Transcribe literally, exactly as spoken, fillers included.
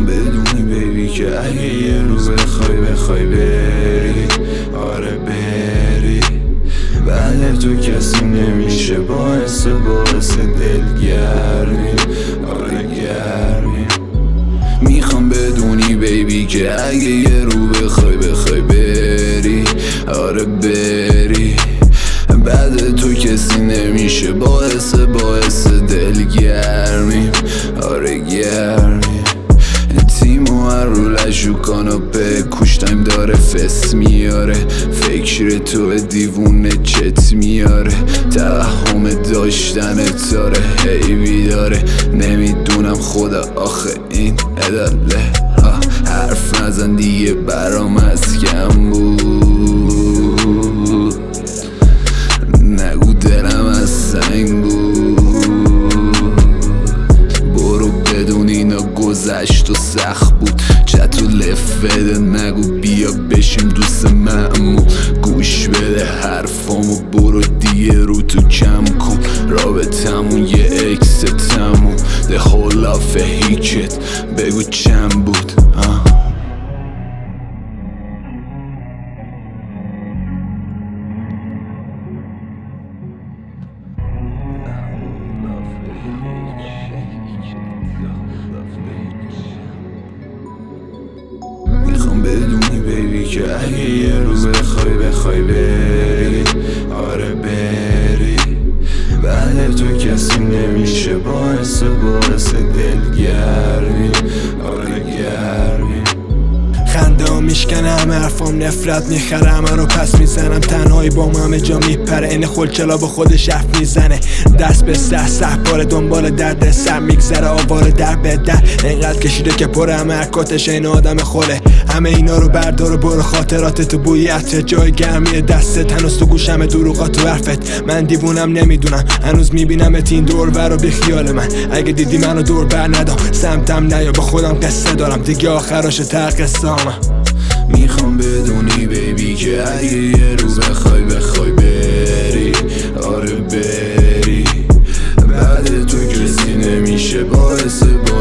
میخوام بدونی بیبی که اگه یه روز بخوای بخوای بری، آره بری، بعد تو کسی نمیشه باعث باعث دلگرمی، آره گرمی. میخوام بدونی بیبی که اگه یه رو بخوای بخوای بری، آره بری، بعد تو کسی نمیشه باعث باعث دلگرمی، آره گرمی. تیمو هر رو لجو کاناپه کوش تایم داره فست میاره، فکر تو دیوونه چت میاره، توهم داشتن تاره هی بیداره. نمیدونم خدا آخه این عدله، حرف نزن دیگه برام از کم بود، نگو دلم از سنگ بود. برو بدون اینا گذشت و سخت بود، چطور لف بده نگو بیا بشیم دوست معمول. گوش بده حرفامو برو دیگه رو تو کم کن، رابطمون یه اکس تموم. ده هولاف هیچت بگو چند بود آه. میخوام بدونی بیبی که اگه یه روز بخوای بخوای بری، آره بری، بعد تو کسی نمیشه باعث باعث دلگرمی، آره گرمی. خنده ها میشکنه همه حرفام، نفرت میخره همه رو پس میزنم، تنهایی با ما همه جا میپره، این خلچلا با خودش حرف میزنه، دست به سه سه باره دنبال درد سر میگذره، آواره در به در اینقدر کشیده که پر همه حرکاتش این آدم خوله. همه اینا رو بردار و برو، خاطرات تو بوی عطر جای گرمی دستت، هنوز تو گوشم دروغات تو حرفت. من دیوونم نمیدونم هنوز میبینم این دور بر و بی خیال من، اگه دیدی منو دور بر ندام سمتم نیا، با خودم قصه دارم دیگه آخراش تر قصه همه. میخوام بدونی بیبی که اگه یه روز بخوای بخوای بری، آره بری، بعد تو کسی نمیشه باعث